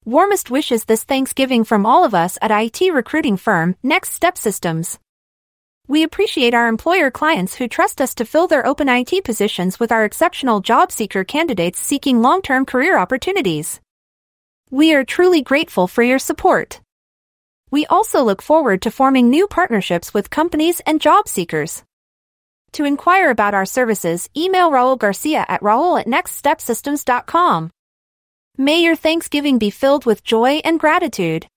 Warmest wishes this Thanksgiving from all of us at IT recruiting firm Next Step Systems. We appreciate our employer clients who trust us to fill their open IT positions with our exceptional job seeker candidates seeking long-term career opportunities. We are truly grateful for your support. We also look forward to forming new partnerships with companies and job seekers. To inquire about our services, email Raul Garcia at raul@nextstepsystems.com. May your Thanksgiving be filled with joy and gratitude.